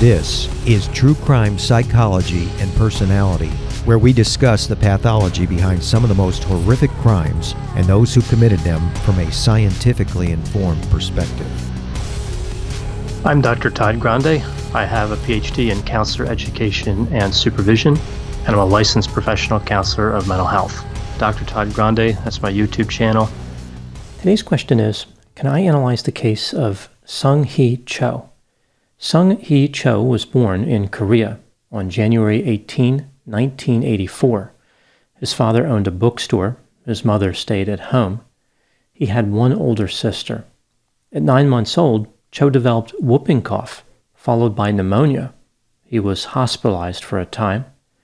This is True Crime Psychology and Personality, where we discuss the pathology behind some of the most horrific crimes and those who committed them from a scientifically informed perspective. I'm Dr. Todd Grande. I have a PhD in counselor education and supervision, and I'm a licensed professional counselor of mental health. Dr. Todd Grande, that's my YouTube channel. Today's question is, can I analyze the case of Sung-Hee Cho? Sung-Hee Cho was born in Korea on January 18, 1984. His father owned a bookstore. His mother stayed at home. He had one older sister. At 9 months old, Cho developed whooping cough, followed by pneumonia. He was hospitalized for a time.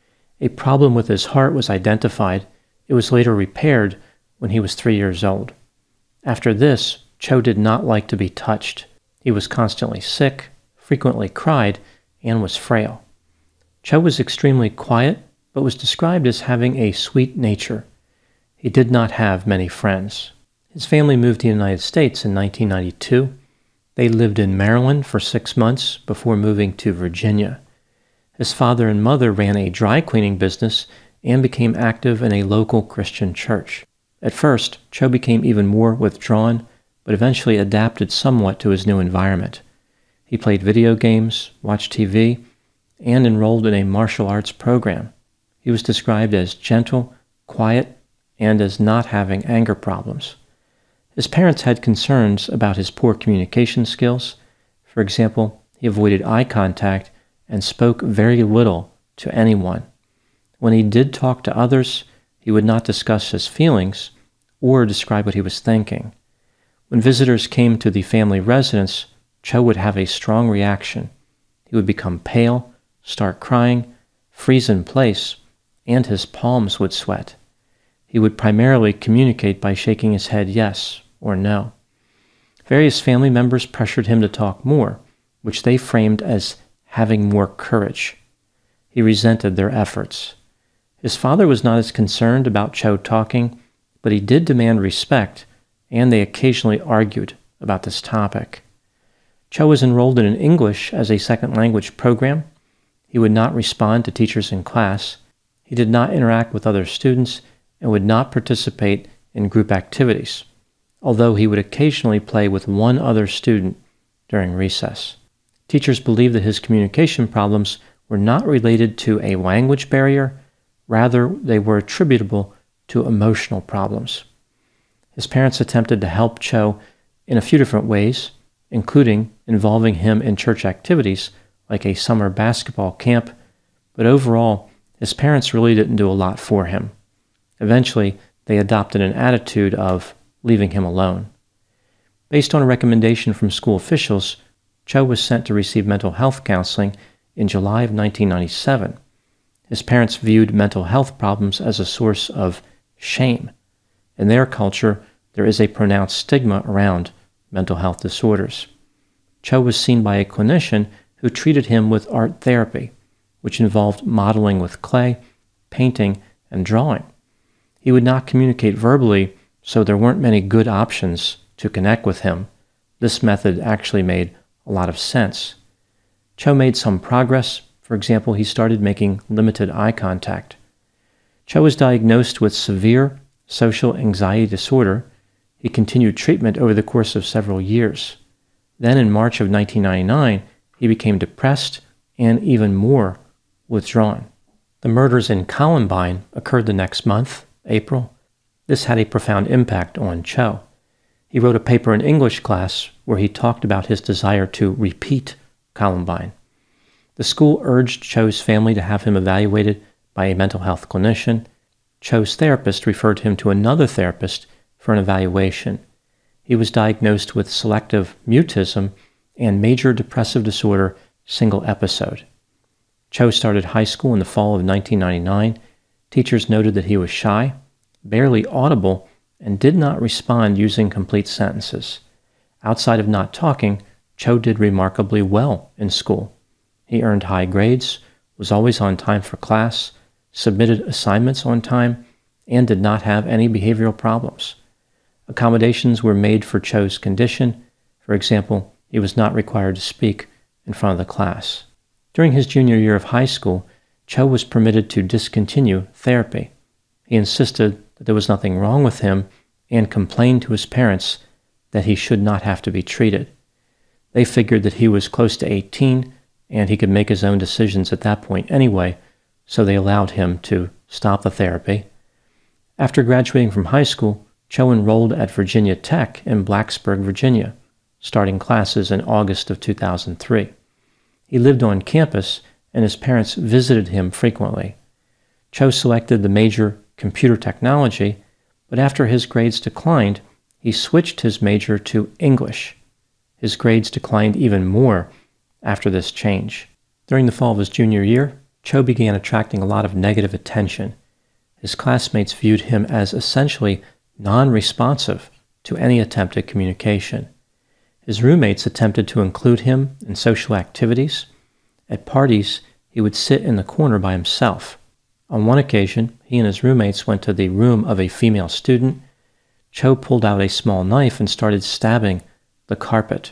A problem with his heart was identified. It was later repaired when he was 3 years old. After this, Cho did not like to be touched. He was constantly sick, frequently cried, and was frail. Cho was extremely quiet, but was described as having a sweet nature. He did not have many friends. His family moved to the United States in 1992. They lived in Maryland for 6 months before moving to Virginia. His father and mother ran a dry cleaning business and became active in a local Christian church. At first, Cho became even more withdrawn, but eventually adapted somewhat to his new environment. He played video games, watched TV, and enrolled in a martial arts program. He was described as gentle, quiet, and as not having anger problems. His parents had concerns about his poor communication skills. For example, he avoided eye contact and spoke very little to anyone. When he did talk to others, he would not discuss his feelings or describe what he was thinking. When visitors came to the family residence, Cho would have a strong reaction. He would become pale, start crying, freeze in place, and his palms would sweat. He would primarily communicate by shaking his head yes or no. Various family members pressured him to talk more, which they framed as having more courage. He resented their efforts. His father was not as concerned about Cho talking, but he did demand respect, and they occasionally argued about this topic. Cho was enrolled in an English as a second language program. He would not respond to teachers in class. He did not interact with other students and would not participate in group activities, although he would occasionally play with one other student during recess. Teachers believed that his communication problems were not related to a language barrier, rather they were attributable to emotional problems. His parents attempted to help Cho in a few different ways, including involving him in church activities like a summer basketball camp, but overall, his parents really didn't do a lot for him. Eventually, they adopted an attitude of leaving him alone. Based on a recommendation from school officials, Cho was sent to receive mental health counseling in July of 1997. His parents viewed mental health problems as a source of shame. In their culture, there is a pronounced stigma around mental health disorders. Cho was seen by a clinician who treated him with art therapy, which involved modeling with clay, painting, and drawing. He would not communicate verbally, so there weren't many good options to connect with him. This method actually made a lot of sense. Cho made some progress. For example, he started making limited eye contact. Cho was diagnosed with severe social anxiety disorder. He continued treatment over the course of several years. Then in March of 1999, he became depressed and even more withdrawn. The murders in Columbine occurred the next month, April. This had a profound impact on Cho. He wrote a paper in English class where he talked about his desire to repeat Columbine. The school urged Cho's family to have him evaluated by a mental health clinician. Cho's therapist referred him to another therapist for an evaluation. He was diagnosed with selective mutism and major depressive disorder single episode. Cho started high school in the fall of 1999. Teachers noted that he was shy, barely audible, and did not respond using complete sentences. Outside of not talking, Cho did remarkably well in school. He earned high grades, was always on time for class, submitted assignments on time, and did not have any behavioral problems. Accommodations were made for Cho's condition. For example, he was not required to speak in front of the class. During his junior year of high school, Cho was permitted to discontinue therapy. He insisted that there was nothing wrong with him and complained to his parents that he should not have to be treated. They figured that he was close to 18 and he could make his own decisions at that point anyway, so they allowed him to stop the therapy. After graduating from high school, Cho enrolled at Virginia Tech in Blacksburg, Virginia, starting classes in August of 2003. He lived on campus and his parents visited him frequently. Cho selected the major computer technology, but after his grades declined, he switched his major to English. His grades declined even more after this change. During the fall of his junior year, Cho began attracting a lot of negative attention. His classmates viewed him as essentially non-responsive to any attempt at communication. His roommates attempted to include him in social activities. At parties, he would sit in the corner by himself. On one occasion, he and his roommates went to the room of a female student. Cho pulled out a small knife and started stabbing the carpet.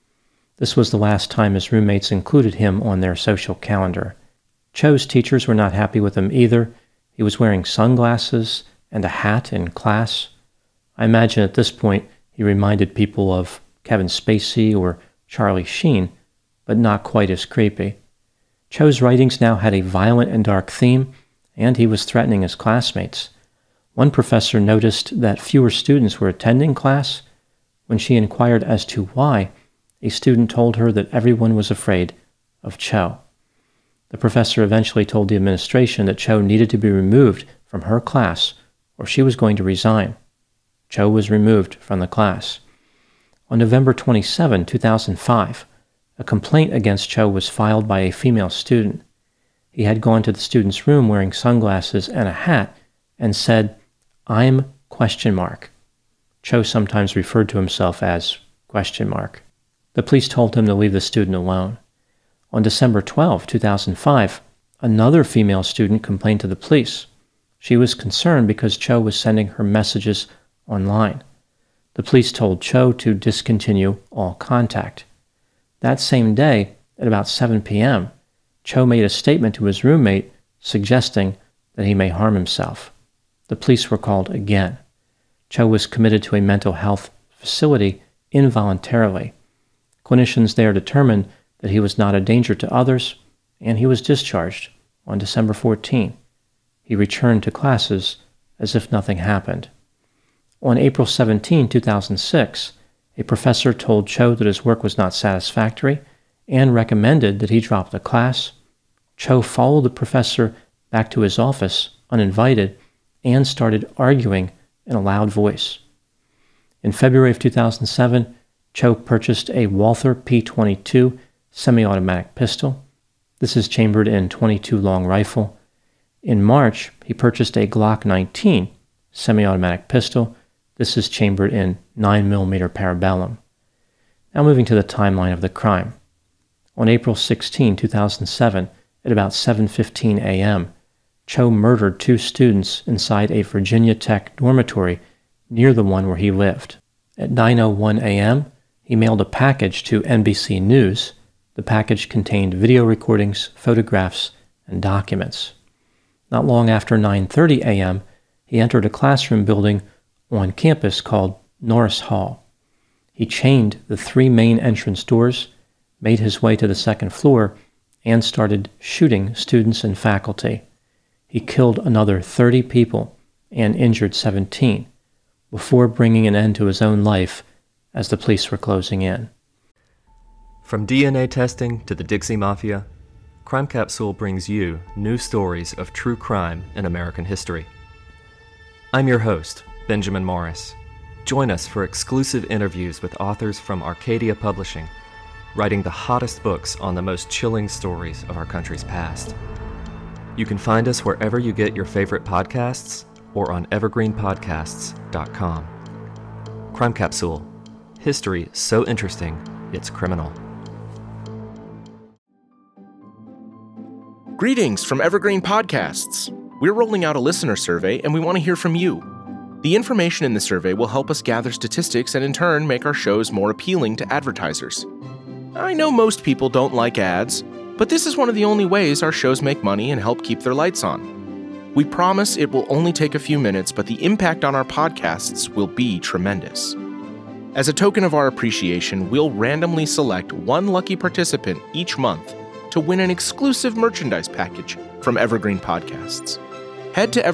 This was the last time his roommates included him on their social calendar. Cho's teachers were not happy with him either. He was wearing sunglasses and a hat in class. I imagine at this point he reminded people of Kevin Spacey or Charlie Sheen, but not quite as creepy. Cho's writings now had a violent and dark theme, and he was threatening his classmates. One professor noticed that fewer students were attending class. When she inquired as to why, a student told her that everyone was afraid of Cho. The professor eventually told the administration that Cho needed to be removed from her class or she was going to resign. Cho was removed from the class. On November 27, 2005, a complaint against Cho was filed by a female student. He had gone to the student's room wearing sunglasses and a hat and said, "I'm ? Cho sometimes referred to himself as ? The police told him to leave the student alone. On December 12, 2005, another female student complained to the police. She was concerned because Cho was sending her messages online. The police told Cho to discontinue all contact. That same day, at about 7 p.m., Cho made a statement to his roommate suggesting that he may harm himself. The police were called again. Cho was committed to a mental health facility involuntarily. Clinicians there determined that he was not a danger to others, and he was discharged on December 14. He returned to classes as if nothing happened. On April 17, 2006, a professor told Cho that his work was not satisfactory and recommended that he drop the class. Cho followed the professor back to his office uninvited and started arguing in a loud voice. In February of 2007, Cho purchased a Walther P22 semi-automatic pistol. This is chambered in .22 long rifle. In March, he purchased a Glock 19 semi-automatic pistol. This is chambered in 9mm parabellum. Now moving to the timeline of the crime. On April 16, 2007, at about 7:15 a.m., Cho murdered 2 students inside a Virginia Tech dormitory near the one where he lived. At 9:01 a.m., he mailed a package to NBC News. The package contained video recordings, photographs, and documents. Not long after 9:30 a.m., he entered a classroom building on campus called Norris Hall. He chained the 3 main entrance doors, made his way to the second floor, and started shooting students and faculty. He killed another 30 people and injured 17 before bringing an end to his own life as the police were closing in. From DNA testing to the Dixie Mafia, Crime Capsule brings you new stories of true crime in American history. I'm your host, Benjamin Morris. Join us for exclusive interviews with authors from Arcadia Publishing, writing the hottest books on the most chilling stories of our country's past. You can find us wherever you get your favorite podcasts or on evergreenpodcasts.com. Crime Capsule. History so interesting, it's criminal. Greetings from Evergreen Podcasts. We're rolling out a listener survey and we want to hear from you. The information in the survey will help us gather statistics and in turn make our shows more appealing to advertisers. I know most people don't like ads, But this is one of the only ways our shows make money and help keep their lights on. We promise it will only take a few minutes, but the impact on our podcasts will be tremendous. As a token of our appreciation, we'll randomly select one lucky participant each month to win an exclusive merchandise package from Evergreen Podcasts. Head to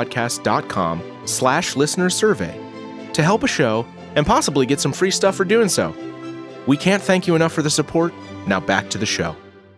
evergreenpodcast.com/listenersurvey to help a show and possibly get some free stuff for doing so. We can't thank you enough for the support. Now back to the show.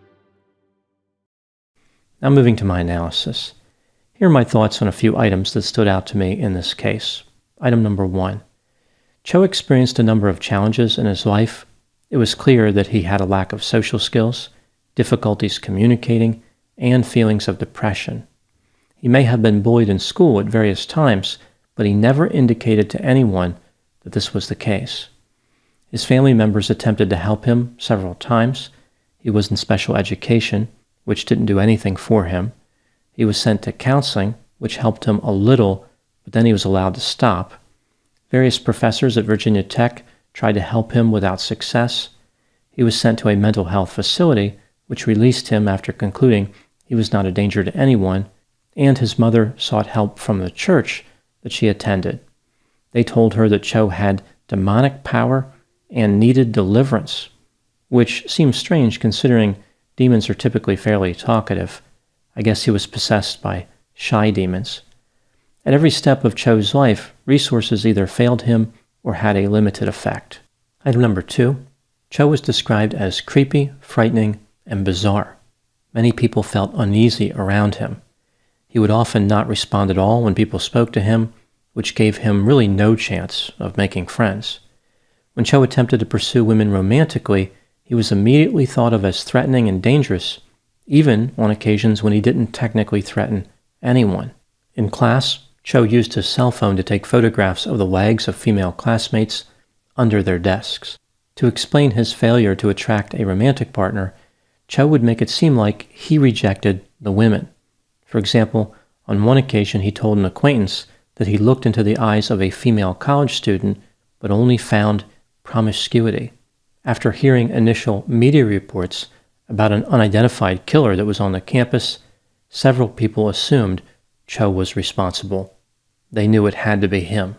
Now moving to my analysis. Here are my thoughts on a few items that stood out to me in this case. Item number 1. Cho experienced a number of challenges in his life. It was clear that he had a lack of social skills, difficulties communicating, and feelings of depression. He may have been bullied in school at various times, but he never indicated to anyone that this was the case. His family members attempted to help him several times. He was in special education, which didn't do anything for him. He was sent to counseling, which helped him a little, but then he was allowed to stop. Various professors at Virginia Tech tried to help him without success. He was sent to a mental health facility, which released him after concluding he was not a danger to anyone, and his mother sought help from the church that she attended. They told her that Cho had demonic power and needed deliverance, which seems strange considering demons are typically fairly talkative. I guess he was possessed by shy demons. At every step of Cho's life, resources either failed him or had a limited effect. Item number 2. Cho was described as creepy, frightening, and bizarre. Many people felt uneasy around him. He would often not respond at all when people spoke to him, which gave him really no chance of making friends. When Cho attempted to pursue women romantically, he was immediately thought of as threatening and dangerous, even on occasions when he didn't technically threaten anyone. In class, Cho used his cell phone to take photographs of the legs of female classmates under their desks. To explain his failure to attract a romantic partner, Cho would make it seem like he rejected the women. For example, on one occasion he told an acquaintance that he looked into the eyes of a female college student but only found promiscuity. After hearing initial media reports about an unidentified killer that was on the campus, several people assumed Cho was responsible. They knew it had to be him.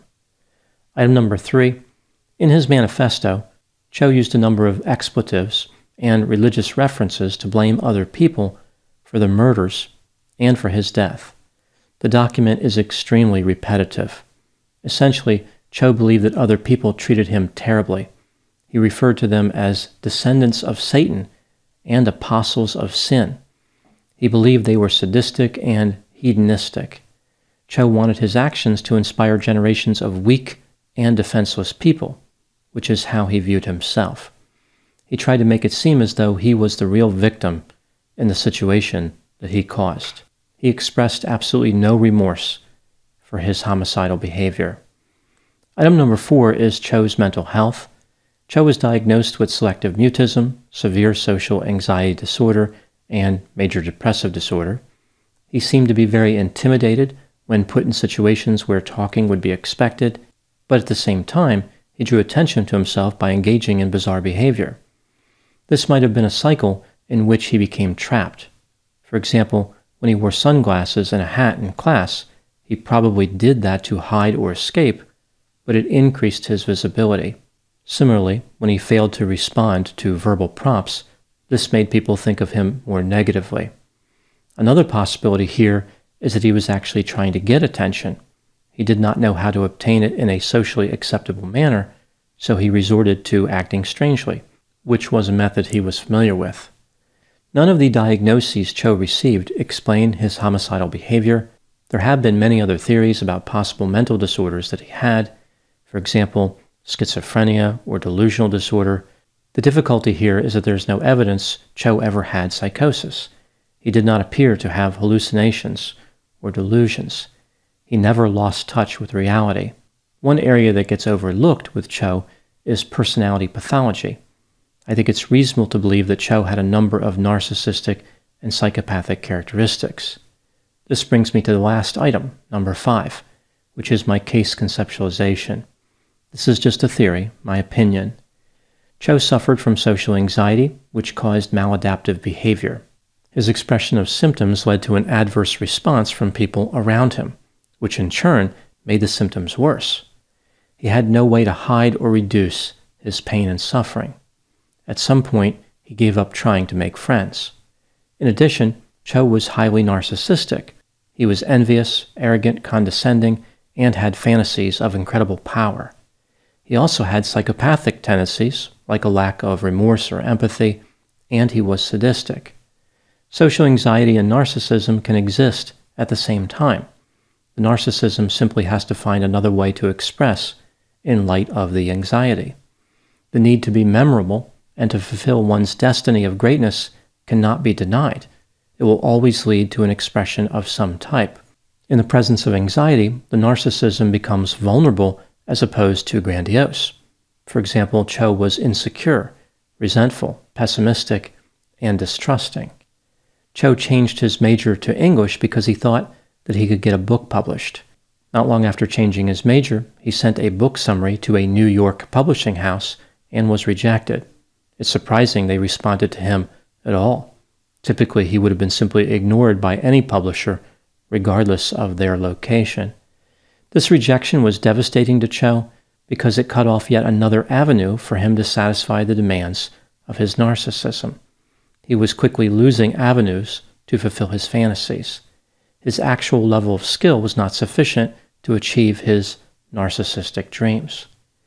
Item number 3. In his manifesto, Cho used a number of expletives and religious references to blame other people for the murders and for his death. The document is extremely repetitive. Essentially, Cho believed that other people treated him terribly. He referred to them as descendants of Satan and apostles of sin. He believed they were sadistic and hedonistic. Cho wanted his actions to inspire generations of weak and defenseless people, which is how he viewed himself. He tried to make it seem as though he was the real victim in the situation that he caused. He expressed absolutely no remorse for his homicidal behavior. Item number 4 is Cho's mental health. Cho was diagnosed with selective mutism, severe social anxiety disorder, and major depressive disorder. He seemed to be very intimidated when put in situations where talking would be expected, but at the same time, he drew attention to himself by engaging in bizarre behavior. This might have been a cycle in which he became trapped. For example, when he wore sunglasses and a hat in class, he probably did that to hide or escape, but it increased his visibility. Similarly, when he failed to respond to verbal prompts, this made people think of him more negatively. Another possibility here is that he was actually trying to get attention. He did not know how to obtain it in a socially acceptable manner, so he resorted to acting strangely, which was a method he was familiar with. None of the diagnoses Cho received explain his homicidal behavior. There have been many other theories about possible mental disorders that he had, for example, schizophrenia or delusional disorder. The difficulty here is that there is no evidence Cho ever had psychosis. He did not appear to have hallucinations or delusions. He never lost touch with reality. One area that gets overlooked with Cho is personality pathology. I think it's reasonable to believe that Cho had a number of narcissistic and psychopathic characteristics. This brings me to the last item, number 5, which is my case conceptualization. This is just a theory, my opinion. Cho suffered from social anxiety, which caused maladaptive behavior. His expression of symptoms led to an adverse response from people around him, which in turn made the symptoms worse. He had no way to hide or reduce his pain and suffering. At some point, he gave up trying to make friends. In addition, Cho was highly narcissistic. He was envious, arrogant, condescending, and had fantasies of incredible power. He also had psychopathic tendencies, like a lack of remorse or empathy, and he was sadistic. Social anxiety and narcissism can exist at the same time. The narcissism simply has to find another way to express in light of the anxiety. The need to be memorable and to fulfill one's destiny of greatness cannot be denied. It will always lead to an expression of some type. In the presence of anxiety, the narcissism becomes vulnerable as opposed to grandiose. For example, Cho was insecure, resentful, pessimistic, and distrusting. Cho changed his major to English because he thought that he could get a book published. Not long after changing his major, he sent a book summary to a New York publishing house and was rejected. It's surprising they responded to him at all. Typically, he would have been simply ignored by any publisher, regardless of their location. This rejection was devastating to Cho because it cut off yet another avenue for him to satisfy the demands of his narcissism. He was quickly losing avenues to fulfill his fantasies. His actual level of skill was not sufficient to achieve his narcissistic dreams.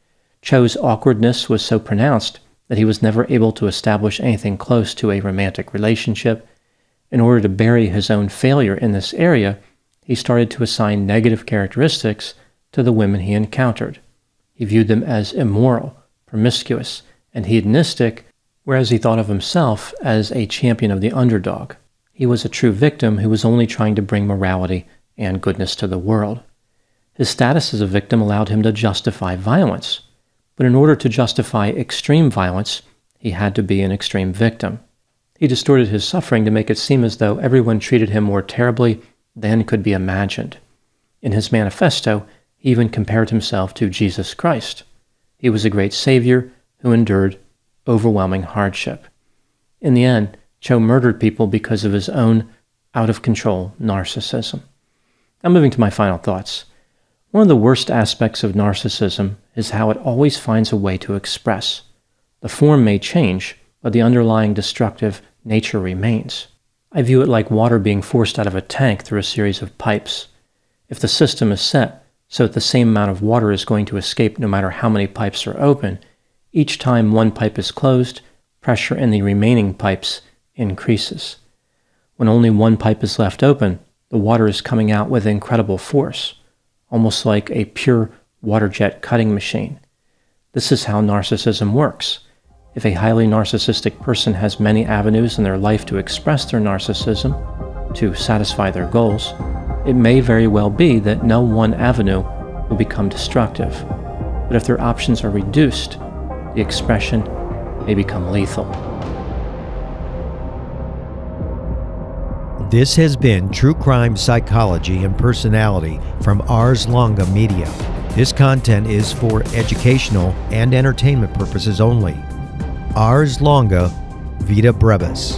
Cho's awkwardness was so pronounced that he was never able to establish anything close to a romantic relationship. In order to bury his own failure in this area, he started to assign negative characteristics to the women he encountered. He viewed them as immoral, promiscuous, and hedonistic, whereas he thought of himself as a champion of the underdog. He was a true victim who was only trying to bring morality and goodness to the world. His status as a victim allowed him to justify violence, but in order to justify extreme violence, he had to be an extreme victim. He distorted his suffering to make it seem as though everyone treated him more terribly than could be imagined. In his manifesto, he even compared himself to Jesus Christ. He was a great savior who endured overwhelming hardship. In the end, Cho murdered people because of his own out-of-control narcissism. Now moving to my final thoughts. One of the worst aspects of narcissism is how it always finds a way to express. The form may change, but the underlying destructive nature remains. I view it like water being forced out of a tank through a series of pipes. If the system is set so that the same amount of water is going to escape no matter how many pipes are open, each time one pipe is closed, pressure in the remaining pipes increases. When only one pipe is left open, the water is coming out with incredible force, almost like a pure water jet cutting machine. This is how narcissism works. If a highly narcissistic person has many avenues in their life to express their narcissism, to satisfy their goals, it may very well be that no one avenue will become destructive. But if their options are reduced, the expression may become lethal. This has been True Crime Psychology and Personality from Ars Longa Media. This content is for educational and entertainment purposes only. Ars Longa, Vita Brevis.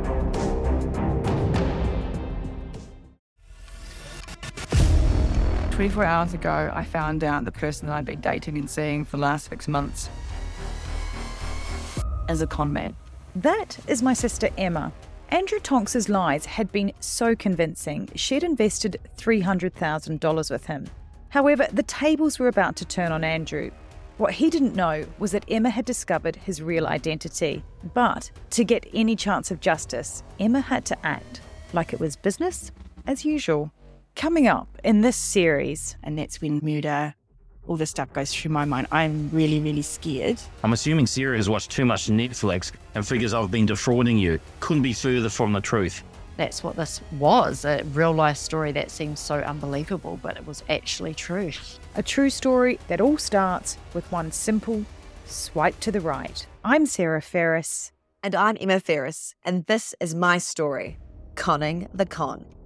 "24 hours ago, I found out the person that I'd been dating and seeing for the last 6 months is a con man." That is my sister Emma. Andrew Tonks's lies had been so convincing, she'd invested $300,000 with him. However, the tables were about to turn on Andrew. What he didn't know was that Emma had discovered his real identity. But to get any chance of justice, Emma had to act like it was business as usual. Coming up in this series, And that's when murder, all this stuff goes through my mind. I'm really, really scared. I'm assuming Sarah has watched too much Netflix and figures I've been defrauding you. Couldn't be further from the truth. That's what this was, a real-life story that seems so unbelievable, but it was actually true. a true story that all starts with one simple swipe to the right. I'm Sarah Ferris. And I'm Emma Ferris, and this is my story, Conning the Con.